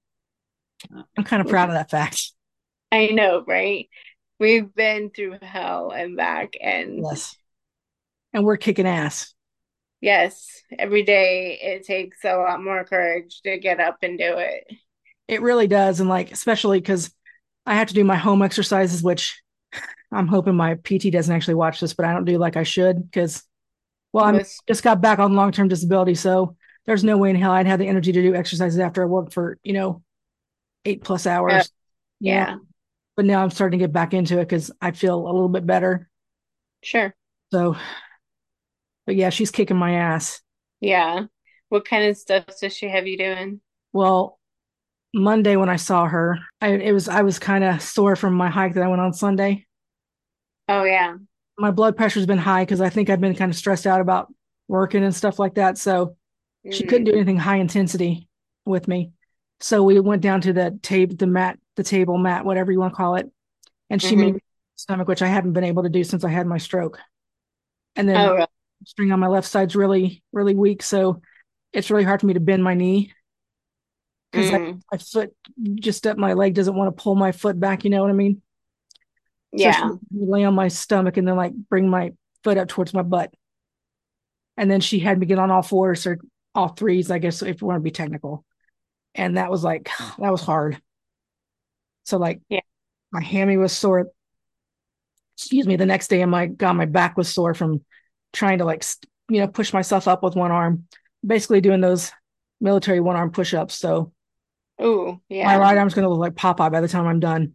I'm kind of proud of that fact. I know, right? We've been through hell and back, and Yes. And we're kicking ass. yes, every day it takes a lot more courage to get up and do it. It really does. And like, especially because I have to do my home exercises, which I'm hoping my PT doesn't actually watch this, but I don't do like I should because, well, I mean, Most, just got back on long term disability. So there's no way in hell I'd have the energy to do exercises after I worked for, 8+ hours, you know. yeah, But now I'm starting to get back into it because I feel a little bit better. sure. So, but yeah, she's kicking my ass. Yeah. What kind of stuff does she have you doing? Well, Monday when I saw her, I was kind of sore from my hike that I went on Sunday. Oh, yeah. My blood pressure's been high because I think I've been kind of stressed out about working and stuff like that. So she couldn't Mm-hmm. do anything high intensity with me. So we went down to the table mat, whatever you want to call it, and she made Mm-hmm. me stomach, which I haven't been able to do since I had my stroke. And Oh, then really? string on my left side's really, really weak, so it's really hard for me to bend my knee because Mm. my foot just up my leg doesn't want to pull my foot back. You know what I mean? So she Yeah. lay on my stomach and then like bring my foot up towards my butt. And then she had me get on all fours or all threes, I guess, if you want to be technical. And that was like, that was hard. So like Yeah. my hammy was sore. Excuse me. The next day, my back was sore from trying to like, push myself up with one arm, basically doing those military one arm push ups. So Oh, my yeah. right arm's going to look like Popeye by the time I'm done,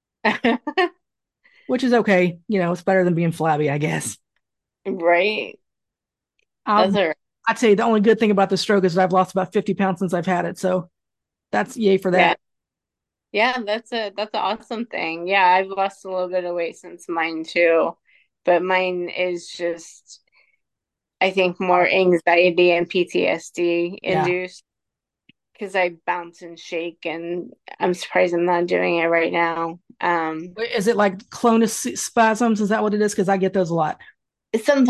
which is okay. It's better than being flabby, I guess. Right. That's Um, all right. I'd say the only good thing about the stroke is that I've lost about 50 pounds since I've had it. So that's yay for Yeah. that. Yeah, that's an awesome thing. Yeah, I've lost a little bit of weight since mine too, but mine is just, I think, more anxiety and PTSD Yeah. induced because I bounce and shake, and I'm surprised I'm not doing it right now. Is it like clonus spasms? Is that what it is? Because I get those a lot.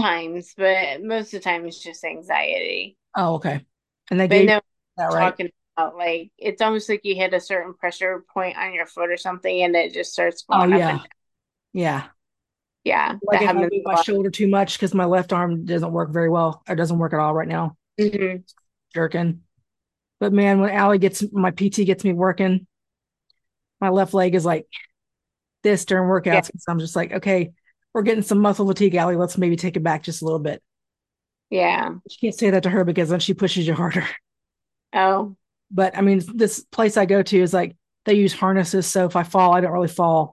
Sometimes, but most of the time it's just anxiety. Oh, okay. And they But gave no, that right. talking Like it's almost like you hit a certain pressure point on your foot or something, and it just starts Oh going up and yeah. down. Yeah. Yeah, Like that if I happens move a my lot. shoulder too much because my left arm doesn't work very well, or doesn't work at all right now, Hmm. jerking. But man, when Allie gets my PT gets me working, my left leg is like this during Yeah, workouts because I'm just like, okay, we're getting some muscle fatigue, Allie. Let's maybe take it back just a little bit. yeah. You can't say that to her because then she pushes you harder. Oh, But I mean, this place I go to is like they use harnesses, so if I fall, I don't really fall.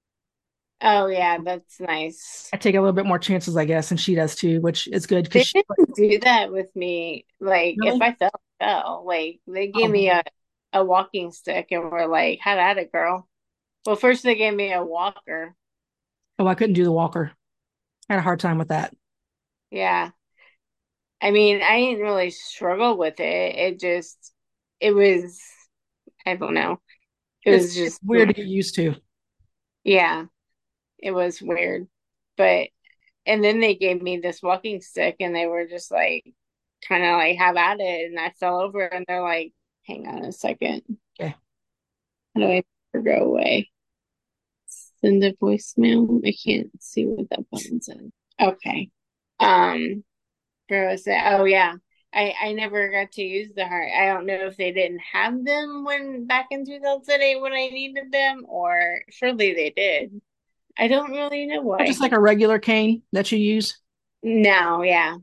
oh yeah, that's nice. I take a little bit more chances, I guess, and she does too, which is good because They she like, didn't do that with me. Like if really. I fell, I fell. Like they gave Oh me man. a walking stick and were like, "Have at it, girl." Well, first they gave me a walker. Oh, I couldn't do the walker. I had a hard time with that. Yeah. I mean, I didn't really struggle with it. It was, I don't know. It It's was it's just, weird to get used to. yeah, it was weird. But, and then they gave me this walking stick and they were just like, kind of like, have at it. And I fell over and they're like, hang on a second. Okay. How do I go away? Send a voicemail. I can't see what that button says. Okay. Um, where was it? Oh yeah. I never got to use the heart. I don't know if they didn't have them when back in 2008 when I needed them, or surely they did. I don't really know Or just why. like a regular cane that you use. No, yeah.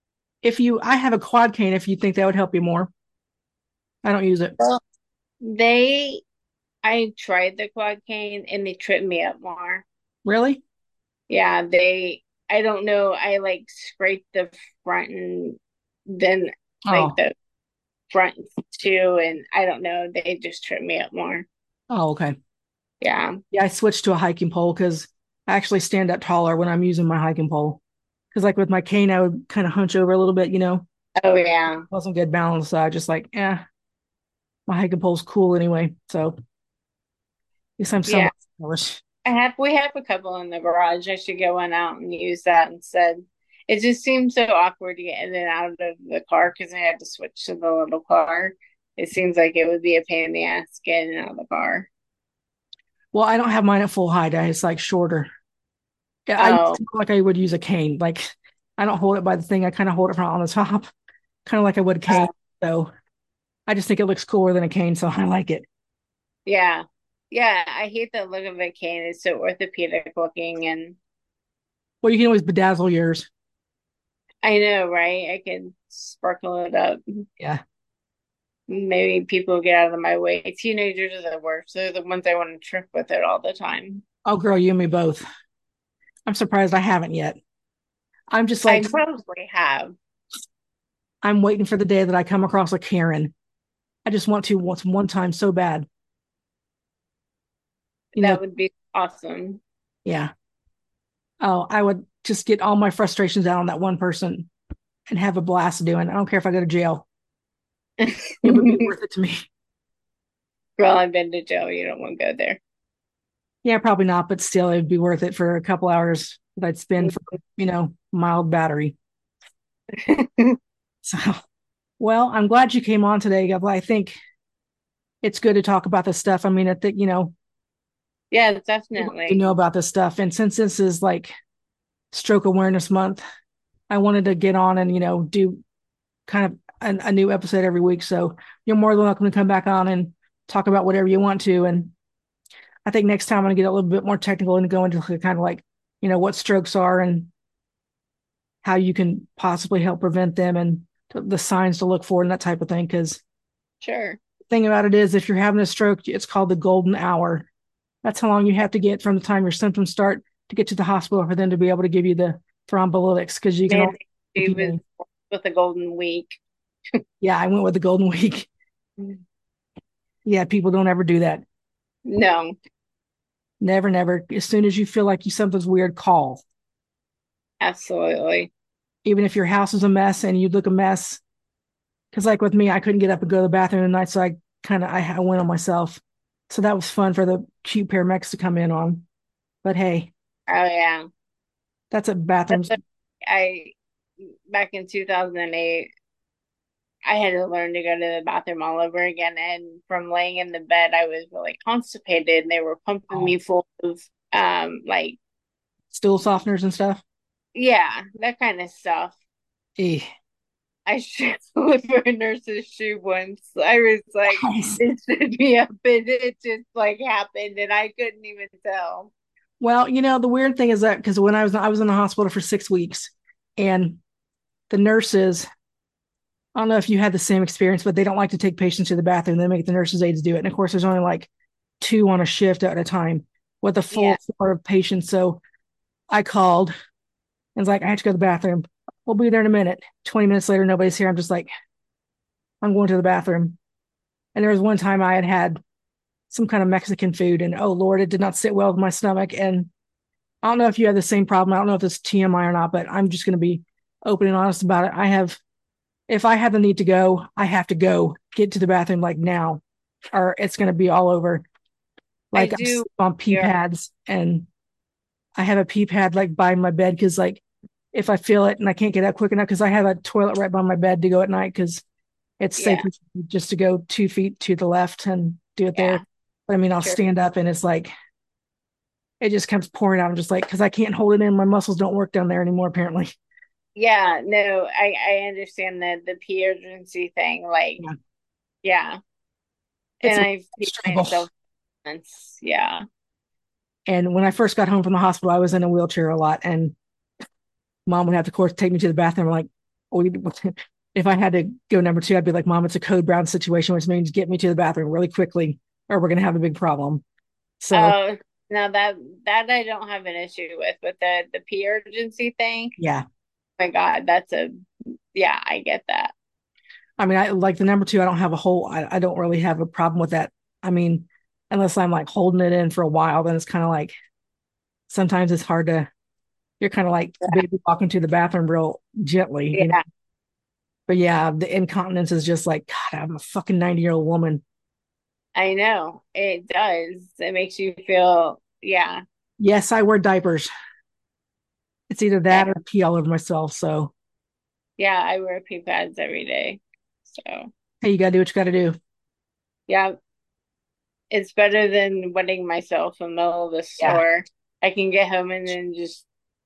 I have a quad cane if you think that would help you more. I don't use it. Well, they I tried the quad cane and they tripped me up more. Really? Yeah, I don't know, I like scraped the front and then like Oh, the front too, and I don't know, they just tripped me up more. oh, okay. Yeah. Yeah, I switched to a hiking pole because I actually stand up taller when I'm using my hiking pole. Because like with my cane, I would kind of hunch over a little bit, Oh yeah. wasn't good balance. So I just like, my hiking pole's cool anyway. So at least I'm Yeah. somewhat stylish. We have a couple in the garage. I should get one out and use that instead. It just seems so awkward to get in and out of the car because I had to switch to the little car. It seems like it would be a pain in the ass getting out of the car. Well, I don't have mine at full height. It's like shorter. Yeah, I use Oh, it like I would use a cane. Like I don't hold it by the thing. I kind of hold it from on the top, kind of like I would a cane. uh, So I just think it looks cooler than a cane. So I like it. yeah. Yeah, I hate the look of a cane. It's so orthopedic looking and Well, you can always bedazzle yours. I know, right? I can sparkle it up. Yeah. Maybe people get out of my way. Teenagers are the worst. They're the ones I want to trip with it all the time. Oh, girl, you and me both. I'm surprised I haven't yet. I'm just I like, probably have. I'm waiting for the day that I come across a Karen. I just want to once one time so bad. You know, That would be awesome. yeah. Oh, I would just get all my frustrations out on that one person and have a blast doing. I don't care if I go to jail. It would be worth it to me. Girl, I've been to jail. You don't want to go there. Yeah, probably not, but still, it'd be worth it for a couple hours that I'd spend for, mild battery. So, well, I'm glad you came on today, Gabla. I think it's good to talk about this stuff. I mean, I think, Yeah, people need to definitely. know about this stuff. And since this is like Stroke Awareness Month, I wanted to get on and, do kind of a new episode every week. So you're more than welcome to come back on and talk about whatever you want to. And I think next time I'm going to get a little bit more technical and go into kind of like, what strokes are and how you can possibly help prevent them and the signs to look for and that type of thing. Because Sure. the thing about it is, if you're having a stroke, it's called the golden hour. That's how long you have to get from the time your symptoms start to get to the hospital for them to be able to give you the thrombolytics. Because you can Man, only, if do you, with the golden week. yeah, I went with the golden week. Yeah, people don't ever do that. No, Never, never. As soon as you feel like something's weird, call. absolutely. Even if your house is a mess and you look a mess. Because like with me, I couldn't get up and go to the bathroom at night, so I went on myself. So that was fun for the cute paramedics to come in on. But hey, Oh yeah. that's a That's bathrooms. what I back in 2008. I had to learn to go to the bathroom all over again. And from laying in the bed, I was really constipated, and they were pumping Oh, me full of like, stool softeners and stuff. yeah, that kind of stuff. Eh. I should with a nurse's shoe once. I was like, it should be up, and it just like happened, and I couldn't even tell. Well, the weird thing is that because when I was in the hospital for 6 weeks, and the nurses, I don't know if you had the same experience, but they don't like to take patients to the bathroom. They make the nurses aides do it, and of course, there's only like two on a shift at a time with a full Yeah, floor of patients. So I called and was like, I have to go to the bathroom. We'll be there in a minute. 20 minutes later, nobody's here. I'm just like, I'm going to the bathroom. And there was one time I had some kind of Mexican food, and oh Lord, it did not sit well with my stomach. And I don't know if you have the same problem. I don't know if it's TMI or not, but I'm just going to be open and honest about it. If I have the need to go, I have to go get to the bathroom like now, or it's going to be all over. I Like I'm do. on pee Yeah, pads, and I have a pee pad like by my bed because like if I feel it and I can't get out quick enough, because I have a toilet right by my bed to go at night because it's yeah, safer just to go 2 feet to the left and do it there. yeah, But I mean, I'll sure. stand up and it's like it just comes pouring out. I'm just like, because I can't hold it in. My muscles don't work down there anymore, apparently. Yeah, no, I understand the pee urgency thing. Like, Yeah. yeah, It's and a I've peed struggle. myself once. Yeah. And when I first got home from the hospital, I was in a wheelchair a lot, and mom would have to, of course, take me to the bathroom. Like, we, if I had to go number two, I'd be like, Mom, it's a code brown situation, which means get me to the bathroom really quickly, or we're gonna have a big problem. So Oh, now that I don't have an issue with, but the pee urgency thing. yeah, Oh my God, that's a yeah, I get that. I mean, I like the number two. I don't have a whole. I don't really have a problem with that. I mean, unless I'm like holding it in for a while, then it's kind of like sometimes it's hard to. You're kind of like the baby walking to the bathroom real gently. Yeah, But yeah, the incontinence is just like, God, I'm a fucking 90-year-old woman. I know it does. It makes you feel yeah. Yes, I wear diapers. It's either Yeah, that or pee all over myself. So yeah, I wear pee pads every day. So hey, you gotta do what you gotta do. yeah, it's better than wetting myself in the middle of the Yeah, store. I can get home and then just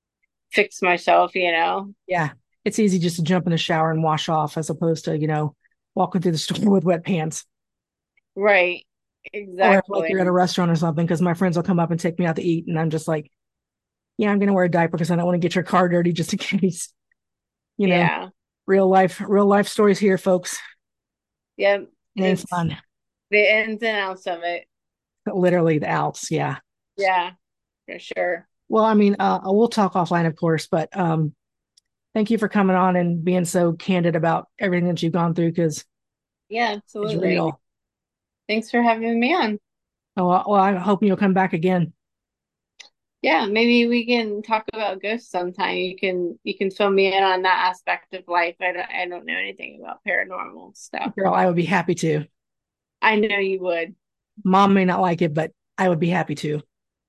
fix myself, you know? yeah. It's easy just to jump in the shower and wash off as opposed to, walking through the store with wet pants. Right. Or if like Exactly. you're at a restaurant or something, because my friends will come up and take me out to eat, and I'm just like, yeah, I'm gonna wear a diaper because I don't want to get your car dirty just in case. You know, Yeah. real life stories here, folks. Yep. It ain't It's fun. the ins and outs of it. Literally the outs. Yeah. Yeah, for sure. Well, I mean, we'll talk offline, of course, but thank you for coming on and being so candid about everything that you've gone through because Yeah, it's absolutely. real. Thanks for having me on. Oh, well, I hope you'll come back again. Yeah, maybe we can talk about ghosts sometime. You can fill me in on that aspect of life. I don't know anything about paranormal stuff. Girl, I would be happy to. I know you would. Mom may not like it, but I would be happy to.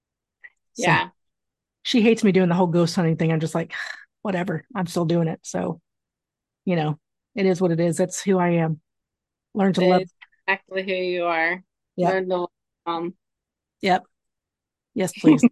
So Yeah. she hates me doing the whole ghost hunting thing. I'm just like, whatever. I'm still doing it. So, you know, it is what it is. That's who I am. Learn to love. That's exactly who you are. Yep. Learn to love. Yep. Yes, please.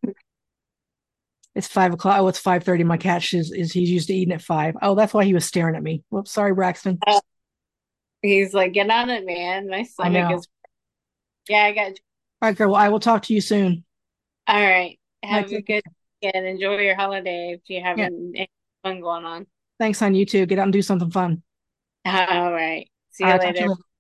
It's 5 o'clock. Oh, it's 5:30. My cat is he's used to eating at 5. Oh, that's why he was staring at me. Whoops, sorry, Braxton. He's like, get on it, man. My I stomach know. is. Yeah, I got you. All right, girl. Well, I will talk to you soon. All right. All right, Have a take good care. and enjoy your holiday if you're Yeah. having any fun going on. Thanks, on you too. Get out and do something fun. All right. See All you right, talk to you later. later.